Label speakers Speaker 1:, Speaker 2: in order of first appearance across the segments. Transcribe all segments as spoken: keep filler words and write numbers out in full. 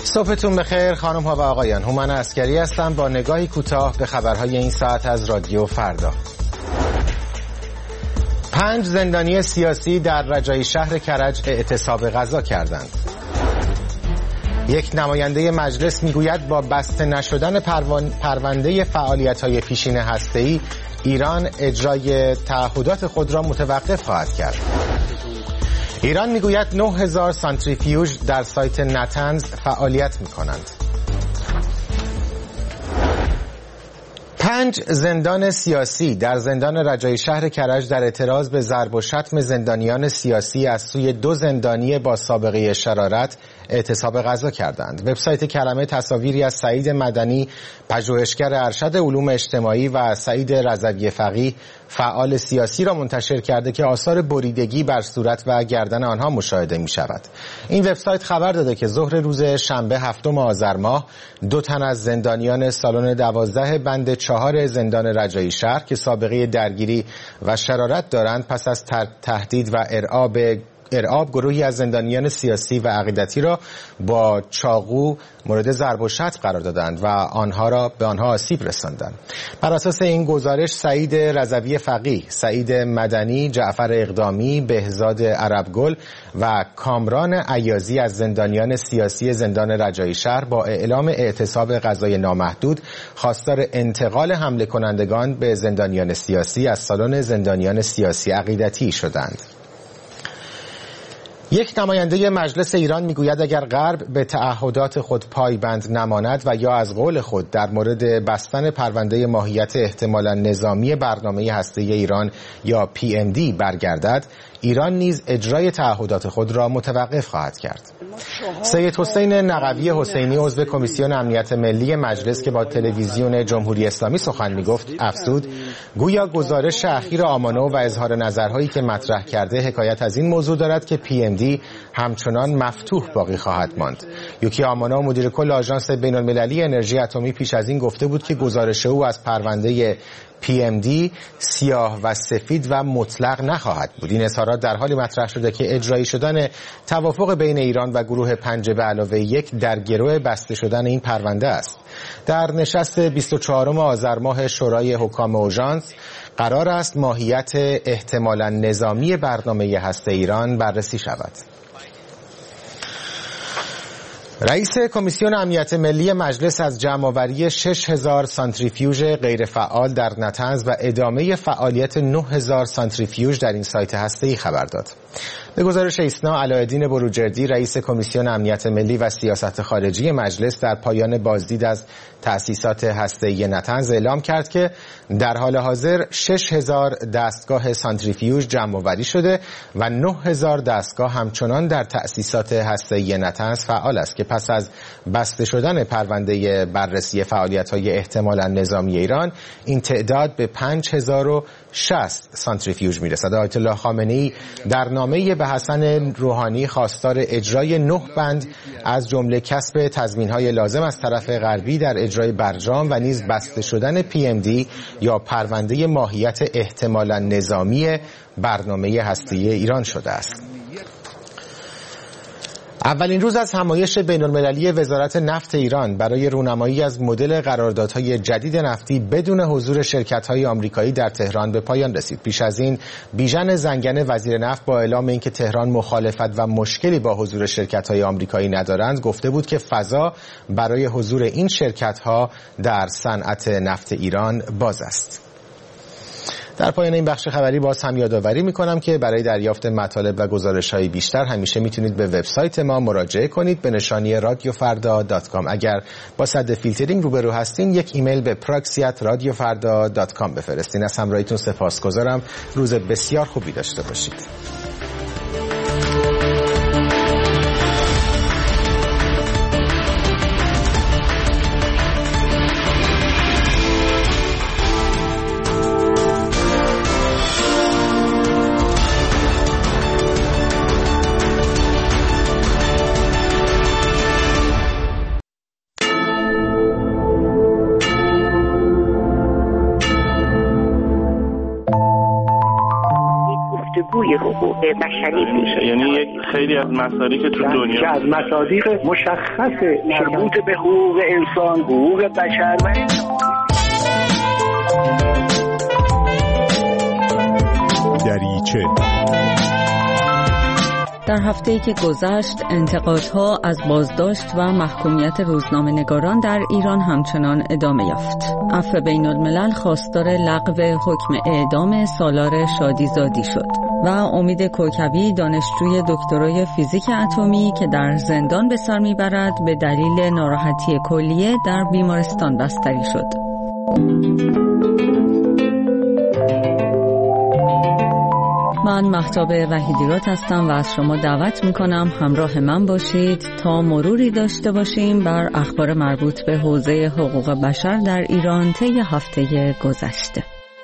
Speaker 1: صبحتون بخیر خانم ها و آقایان. هومن عسکری هستم با نگاهی کوتاه به خبرهای این ساعت از رادیو فردا. پنج زندانی سیاسی در رجایی شهر کرج اعتصاب غذا کردند. یک نماینده مجلس میگوید با بسته نشدن پرونده فعالیت‌های پیشین هسته‌ای ایران اجرای تعهدات خود را متوقف خواهد کرد. ایران میگوید نه هزار سانتریفیوژ در سایت نتنز فعالیت میکنند. پنج زندان سیاسی در زندان رجایی شهر کرج در اعتراض به ضرب و شتم زندانیان سیاسی از سوی دو زندانی با سابقه شرارت اعتصاب غذا کردند. وبسایت کلمه تصاویری از سعید مدنی، پژوهشگر ارشد علوم اجتماعی و سعید رضوی فقیه، فعال سیاسی را منتشر کرده که آثار بریدگی بر صورت و گردن آنها مشاهده می شود. این وبسایت خبر داده که ظهر روز شنبه هفتم آذر ماه دو تن از زندانیان سالن دوازده بند چهار زندان رجایی شهر که سابقه درگیری و شرارت دارند پس از تهدید و ارعاب ارعاب گروهی از زندانیان سیاسی و عقیدتی را با چاقو مورد ضرب و شتم قرار دادند و آنها را به آنها آسیب رساندند. بر اساس این گزارش سعید رضوی فقیه، سعید مدنی، جعفر اقدامی، بهزاد عربگل و کامران عیازی از زندانیان سیاسی زندان رجایی شهر با اعلام اعتصاب غذای نامحدود خواستار انتقال حمله کنندگان به زندانیان سیاسی از سالن زندانیان سیاسی عقیدتی شدند. یک نماینده مجلس ایران میگوید اگر غرب به تعهدات خود پایبند نماند و یا از قول خود در مورد بستن پرونده ماهیت احتمالاً نظامی برنامه هسته‌ای ایران یا پی ام دی برگردد، ایران نیز اجرای تعهدات خود را متوقف خواهد کرد. سید حسین نقوی حسینی عضو کمیسیون امنیت ملی مجلس که با تلویزیون جمهوری اسلامی سخن میگفت افزود گویا گزارش اخیر آمانو و اظهار نظرهایی که مطرح کرده حکایت از این موضوع دارد که پی ام دی همچنان مفتوح باقی خواهد ماند. یوکی آمانو مدیر کل آژانس بین‌المللی انرژی اتمی پیش از این گفته بود که گزارش او از پرونده پی ام دی سیاه و سفید و مطلق نخواهد بود. این اظهارات در حالی مطرح شده که اجرایی شدن توافق بین ایران و گروه پنج به علاوه یک در گرو بسته شدن این پرونده است. در نشست بیست و چهارم آذر ماه شورای حکام اورژانس قرار است ماهیت احتمالاً نظامی برنامه هسته ایران بررسی شود. رئیس کمیسیون امنیت ملی مجلس از جمع‌آوری شش هزار سانتریفیوژ غیرفعال در نتنز و ادامه فعالیت نه هزار سانتریفیوژ در این سایت هسته‌ای خبر داد. به گزارش ایسنا، علاءالدین بروجردی رئیس کمیسیون امنیت ملی و سیاست خارجی مجلس در پایان بازدید از تأسیسات هسته‌ای نتنز اعلام کرد که در حال حاضر شش هزار دستگاه سانتریفیوژ جمع‌آوری شده و نه هزار دستگاه همچنان در تأسیسات هسته‌ای نتنز فعال است که پس از بسته شدن پرونده بررسی فعالیت‌های احتمالاً نظامی ایران این تعداد به پنج هزار و شصت سانتریفیوژ میرسد. آیت الله خامنه‌ای در نامه‌ای به حسن روحانی خواستار اجرای نه بند از جمله کسب تضمین‌های لازم از طرف غربی در اجرای برجام و نیز بسته شدن پی ام دی یا پرونده ماهیت احتمالاً نظامی برنامه هسته‌ای ایران شده است. اولین روز از همایش بین‌المللی وزارت نفت ایران برای رونمایی از مدل قراردادهای جدید نفتی بدون حضور شرکت‌های آمریکایی در تهران به پایان رسید. پیش از این بیژن زنگنه وزیر نفت با اعلام اینکه تهران مخالفت و مشکلی با حضور شرکت‌های آمریکایی ندارند گفته بود که فضا برای حضور این شرکت‌ها در صنعت نفت ایران باز است. در پایان این بخش خبری باز هم یادآوری می‌کنم که برای دریافت مطالب و گزارش‌های بیشتر همیشه میتونید به وبسایت ما مراجعه کنید به نشانی رادیو فردا دات کام. اگر با صد فیلترینگ روبرو هستین یک ایمیل به پراکسی ات رادیو فردا دات کام بفرستین. از همراهیتون سپاسگزارم. روز بسیار خوبی داشته باشید.
Speaker 2: روی حقوق بشری پیش.
Speaker 3: یعنی یک خیلی از مصادیق تو دنیا
Speaker 4: که از مصادیق مشخص مربوط به حقوق انسان، حقوق بشر و
Speaker 5: دریچه.
Speaker 6: در هفته‌ای که گذشت انتقادها از بازداشت و محکومیت روزنامه‌نگاران در ایران همچنان ادامه یافت. عفو بین‌الملل خواستار لغو حکم اعدام سالار شادیزادی شد و امید کوکبی دانشجوی دکترای فیزیک اتمی که در زندان به سر میبرد به دلیل ناراحتی کلیه در بیمارستان بستری شد. من مهتاب وحیدیرات هستم و از شما دعوت میکنم همراه من باشید تا مروری داشته باشیم بر اخبار مربوط به حوزه حقوق بشر در ایران طی هفته گذشته.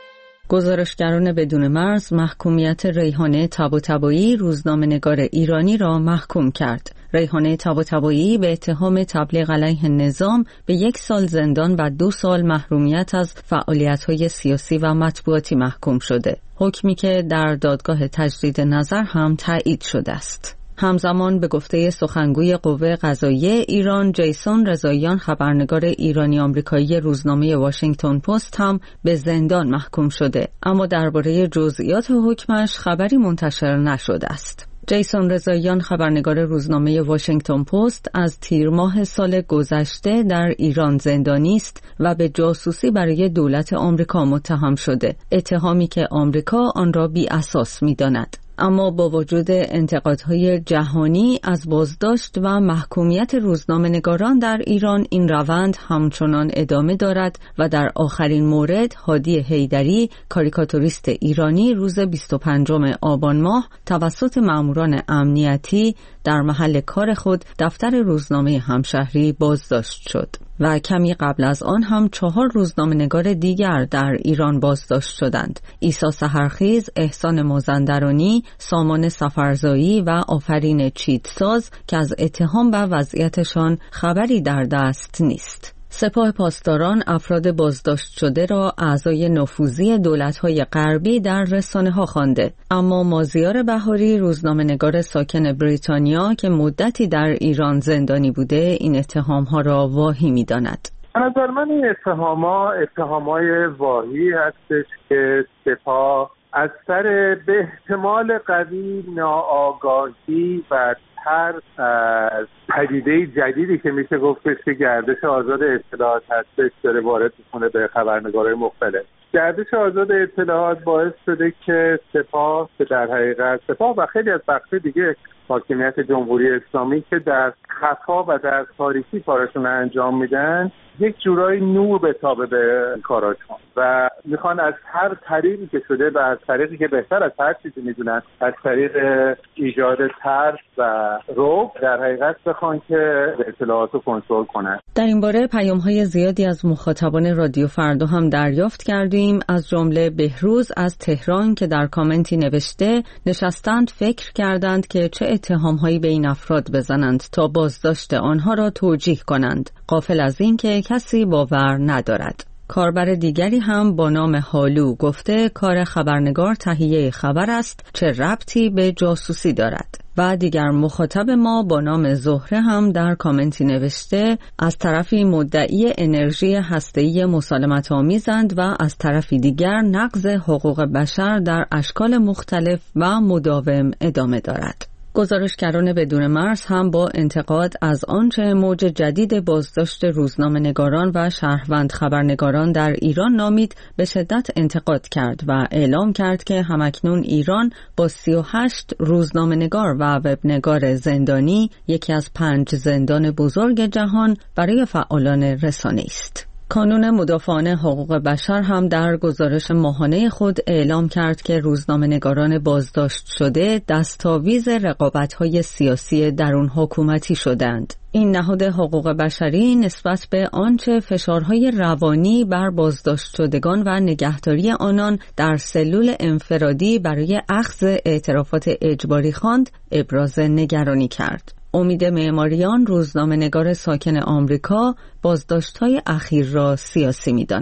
Speaker 6: گزارشگران بدون مرز محکومیت ریحانه طباطبایی روزنامه‌نگار ایرانی را محکوم کرد. ریحانه طباطبایی به اتهام تبلیغ علیه نظام به یک سال زندان و دو سال محرومیت از فعالیت‌های سیاسی و مطبوعاتی محکوم شده. حکمی که در دادگاه تجدید نظر هم تایید شده است. همزمان به گفته سخنگوی قوه قضاییه ایران جیسون رضاییان خبرنگار ایرانی آمریکایی روزنامه واشنگتن پست هم به زندان محکوم شده، اما درباره جزئیات حکمش خبری منتشر نشده است. جیسون رضاییان خبرنگار روزنامه واشنگتن پست از تیر ماه سال گذشته در ایران زندانی است و به جاسوسی برای دولت آمریکا متهم شده، اتهامی که آمریکا آن را بی اساس می‌داند. اما با وجود انتقادهای جهانی از بازداشت و محکومیت روزنامه‌نگاران در ایران، این روند همچنان ادامه دارد و در آخرین مورد هادی حیدری، کاریکاتوریست ایرانی، روز بیست و پنجم آبان ماه توسط ماموران امنیتی در محل کار خود دفتر روزنامه همشهری بازداشت شد و کمی قبل از آن هم چهار روزنامه‌نگار دیگر در ایران بازداشت شدند: عیسی سحرخیز، احسان مازندرانی، سامان سفرزایی و آفرین چیتساز که از اتهام و وضعیتشان خبری در دست نیست. سپاه پاسداران افراد بازداشت شده را اعضای نفوذی دولت‌های غربی در رسانه‌ها خوانده، اما مازیار بهاری روزنامه‌نگار ساکن بریتانیا که مدتی در ایران زندانی بوده این اتهام‌ها را واهی می‌داند.
Speaker 7: به نظر من این اتهام‌ها اتهام‌های واهی هستش که سپاه از سر به احتمال قوی ناآگاهی و ترس از پدیده جدیدی که میشه گفتش که گردش آزاد اطلاعات هستش داره وارد میکنه به خبرنگارای مختلف. گردش آزاد اطلاعات باعث شده که سپاه که در حقیقت سپاه و خیلی از بخش دیگه حاکمیت جمهوری اسلامی که در خفا و در تاریکی کارشون انجام میدن یک جورایی نور بتابه به کاراشون و میخوان از هر طریقی که شده و از طریقی که بهتر از هر چیزی میدونن از طریق ایجاد ترس و رعب در حقیقت بخوان که اطلاعات رو کنترل کنن.
Speaker 6: در این باره پیام‌های زیادی از مخاطبان رادیو فردا هم دریافت کردیم، از جمله بهروز از تهران که در کامنتی نوشته نشستند فکر کردند که چه اتهام‌هایی به این افراد بزنند تا بازداشت آنها را توجیه کنند، غافل از این که کسی باور ندارد. کاربر دیگری هم با نام هالو گفته کار خبرنگار تهیه خبر است، چه ربطی به جاسوسی دارد. و دیگر مخاطب ما با نام زهره هم در کامنتی نوشته از طرفی مدعی انرژی هسته‌ای مسالمت آمیزند و از طرفی دیگر نقض حقوق بشر در اشکال مختلف و مداوم ادامه دارد. گزارشگران بدون مرز هم با انتقاد از آنچه موج جدید بازداشت روزنامه‌نگاران و شهروند خبرنگاران در ایران نامید به شدت انتقاد کرد و اعلام کرد که همکنون ایران با سی و هشت روزنامه‌نگار و وبنگار زندانی یکی از پنج زندان بزرگ جهان برای فعالان رسانه است. کانون مدافعان حقوق بشر هم در گزارش ماهانه خود اعلام کرد که روزنامه‌نگاران بازداشت شده دستاویز رقابت‌های سیاسی درون حکومتی شدند. این نهاد حقوق بشری نسبت به آنچه فشارهای روانی بر بازداشت شدگان و نگهداری آنان در سلول انفرادی برای اخذ اعترافات اجباری خواند، ابراز نگرانی کرد. امید معماریان روزنامه‌نگار ساکن آمریکا بازداشت‌های اخیر را سیاسی می‌داند.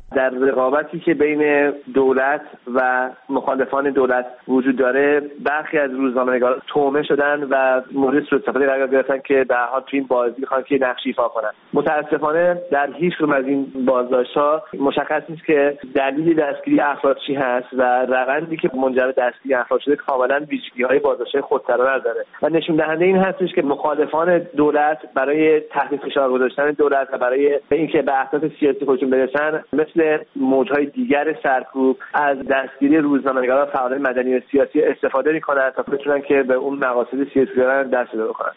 Speaker 8: در رقابتی که بین دولت و مخالفان دولت وجود داره برخی از روزنامه‌نگاران تومه شدن و مورد سوء استفاده قرار گرفتن که به هر حال تو این بازی می‌خوان که نقشی ایفا کنن. متأسفانه در هیچ کدوم از این بازداشت‌ها مشخص نیست که دلیل دستگیری افراد چی هست و روندی که منجر به دستگیری افراد شده کاملا ویژگی‌های بازداشت خودسرانه داره و نشون دهنده این هستش که مخالفان دولت برای تحت فشار گذاشتن دولت و برای اینکه به اهداف سیاسی خودشون برسن مثل موجهای دیگر سرکوب از دستگیری روزنامه‌نگاران و فعالان مدنی و سیاسی استفاده می‌کنند تا بتونن که به اون مقاصد سیاسی دارن دست پیدا بکنن.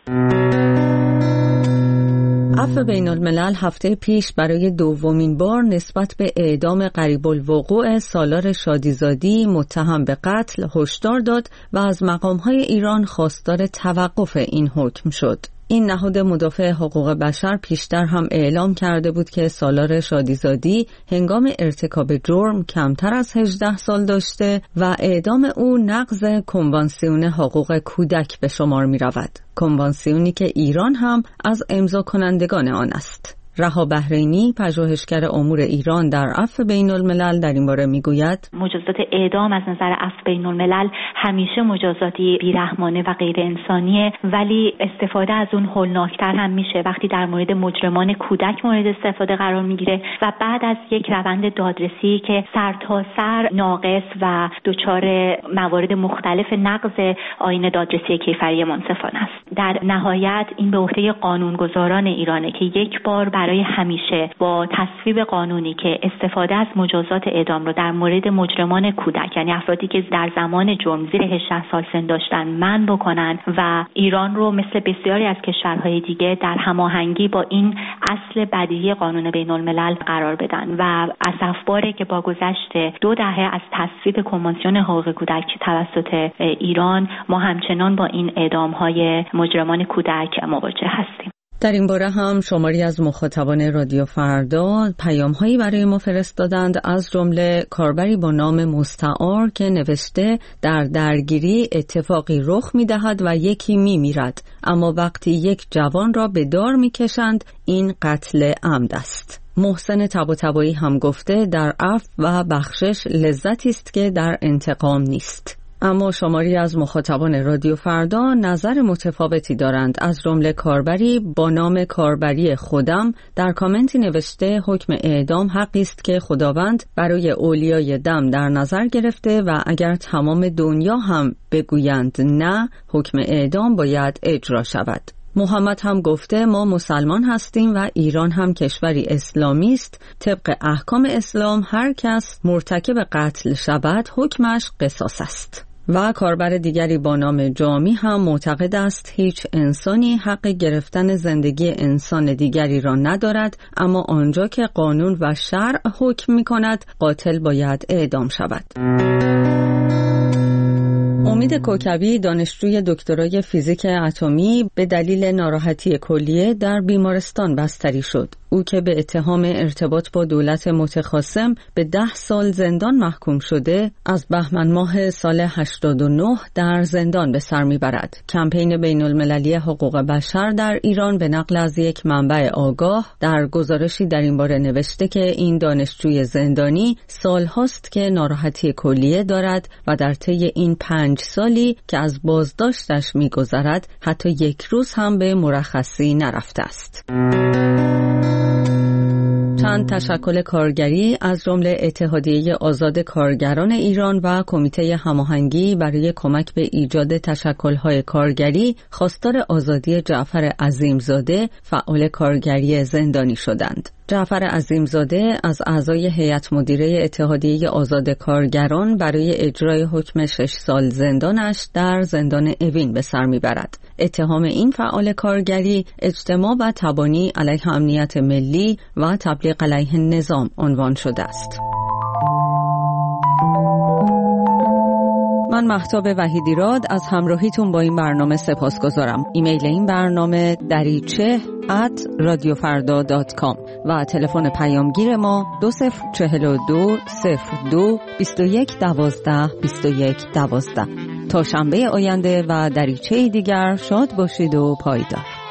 Speaker 6: عفو بین الملل هفته پیش برای دومین بار نسبت به اعدام قریب الوقوع سالار شادیزادی متهم به قتل هشدار داد و از مقام‌های ایران خواستار توقف این حکم شد. این نهاد مدافع حقوق بشر پیشتر هم اعلام کرده بود که سالار شادیزادی هنگام ارتکاب جرم کمتر از هجده سال داشته و اعدام او نقض کنوانسیون حقوق کودک به شمار می رود. کنوانسیونی که ایران هم از امضا کنندگان آن است. رها بحرینی پژوهشگر امور ایران در عفو بین الملل در این باره میگوید
Speaker 9: مجازات اعدام از نظر عفو بین الملل همیشه مجازاتی بیرحمانه و غیر انسانیه، ولی استفاده از اون هولناکتر هم میشه وقتی در مورد مجرمان کودک مورد استفاده قرار میگیره و بعد از یک روند دادرسی که سر تا سر ناقص و دچار موارد مختلف نقض آیین دادرسی کیفری منصفانه است. در نهایت این به عهده قانونگذاران ایرانه که یک بار برای همیشه با تصویب قانونی که استفاده از مجازات اعدام رو در مورد مجرمان کودک، یعنی افرادی که در زمان جرم زیر هجده سال سن داشتن، منع بکنن و ایران رو مثل بسیاری از کشورهای دیگه در هماهنگی با این اصل بدیهی قانون بین الملل قرار بدن و اسفباره که با گذشت دو دهه از تصویب کنوانسیون حقوق کودک توسط ایران ما همچنان با این اعدام‌های مجرمان کودک مواجه هستیم.
Speaker 6: در این باره هم شماری از مخاطبان رادیو فردا پیام‌هایی برای ما فرستادند، از جمله کاربری با نام مستعار که نوشته در درگیری اتفاقی رخ می‌دهد و یکی می‌میرد، اما وقتی یک جوان را به دار می‌کشند این قتل عمد است. محسن طباطبایی هم گفته در عفو و بخشش لذتی است که در انتقام نیست. اما شماری از مخاطبان رادیو فردا نظر متفاوتی دارند، از جمله کاربری با نام کاربری خودم در کامنتی نوشته حکم اعدام حقی است که خداوند برای اولیای دم در نظر گرفته و اگر تمام دنیا هم بگویند نه، حکم اعدام باید اجرا شود. محمد هم گفته ما مسلمان هستیم و ایران هم کشوری اسلامی است. طبق احکام اسلام هر کس مرتکب قتل شود حکمش قصاص است. و کاربر دیگری با نام جامی هم معتقد است هیچ انسانی حق گرفتن زندگی انسان دیگری را ندارد، اما آنجا که قانون و شرع حکم می کند قاتل باید اعدام شود. امید کوکبی دانشجوی دکترای فیزیک اتمی به دلیل ناراحتی کلیه در بیمارستان بستری شد. او که به اتهام ارتباط با دولت متخاصم به ده سال زندان محکوم شده، از بهمن ماه سال هشتاد و نه در زندان به سر میبرد. کمپین بین المللی حقوق بشر در ایران به نقل از یک منبع آگاه در گزارشی در این باره نوشته که این دانشجوی زندانی سالهاست که ناراحتی کلیه دارد و در طی این پنج سالی که از بازداشتش میگذرد حتی یک روز هم به مرخصی نرفته است. چند تشکل کارگری از جمله اتحادیه آزاد کارگران ایران و کمیته هماهنگی برای کمک به ایجاد تشکل‌های کارگری خواستار آزادی جعفر عظیمزاده فعال کارگری زندانی شدند. جعفر عظیمزاده از اعضای هیئت مدیره اتحادیه آزاد کارگران برای اجرای حکم شش سال زندانش در زندان اوین به سر میبرد. اتهام این فعال کارگری اجتماع و تبانی علیه امنیت ملی و تبلیغ علیه نظام عنوان شده است. من مهتاب وحیدیراد از همراهیتون با این برنامه سپاسگزارم. ایمیل این برنامه دریچه ات رادیو فردا دات کام و تلفن پیامگیر ما دو صفر چهل و دو صفر دو بیست و یک دوازده بیست و یک دوازده. تا شنبه آینده و دریچه دیگر شاد باشید و پایدار.